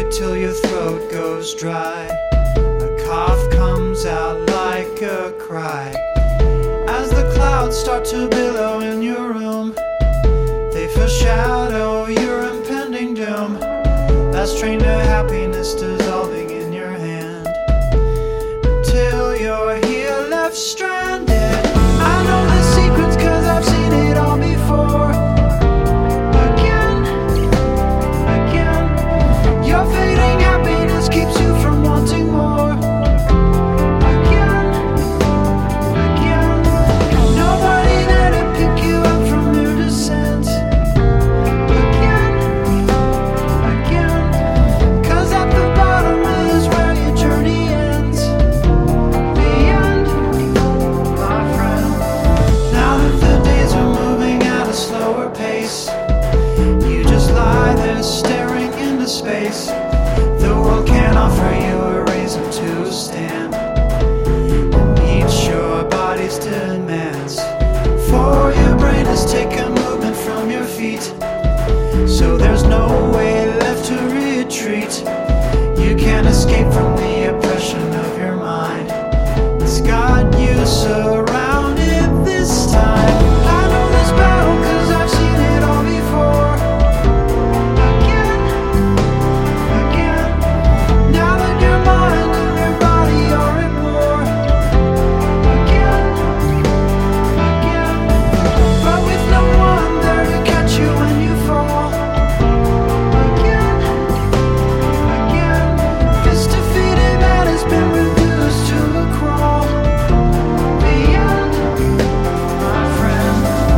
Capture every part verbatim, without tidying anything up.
it till your throat goes dry. A cough comes out like a cry. As the clouds start to billow in your room, they foreshadow your impending doom. That stranger happiness dissolving in your hand, until you're here left stranded. I know the secrets 'cause I've seen it all before. Again, again, your fading happiness keeps you from wanting more. Again, again, nobody there to pick you up from your descent. Again, again, 'cause at the bottom is where your journey ends. The end, my friend. Now that the days are moving at a slower pace, you just lie there staring into space. The world can't offer you a reason to stand and meet your body's demands. For your brain has taken movement from your feet, so there's no way left to retreat. You can't escape from the oppression of your mind. It's got you surrounded this time. I know this battle 'cause I've seen it all before. Again, again, now that your mind and your body are at war. Again, again, but with no one there to catch you when you fall. Again, again, this defeated man has been reduced to a crawl. The end, my friend.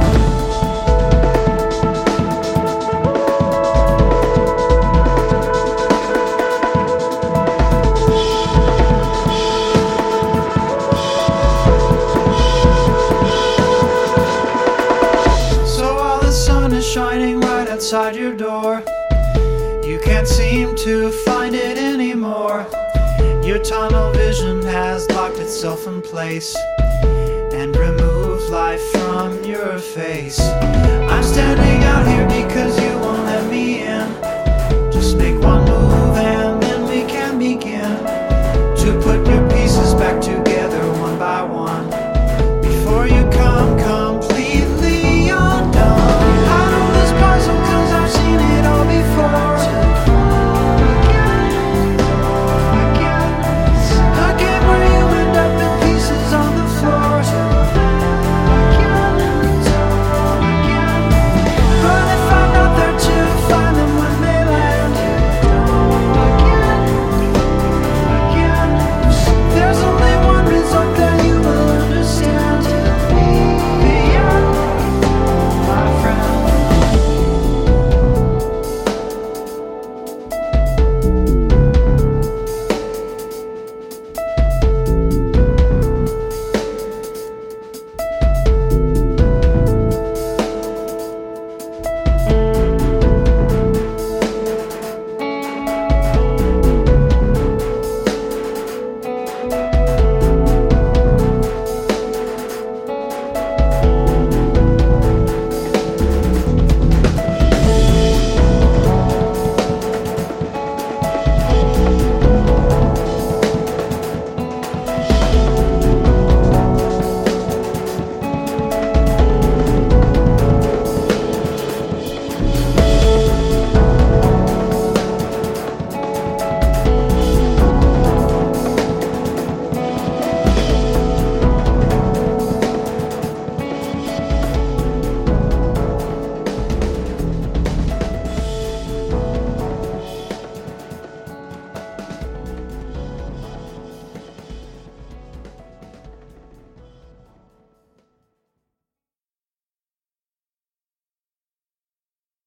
So while the sun is shining right outside your door, you can't seem to find it anymore. Your tunnel vision has locked itself in place and removed life from your face. I'm standing out here because you won't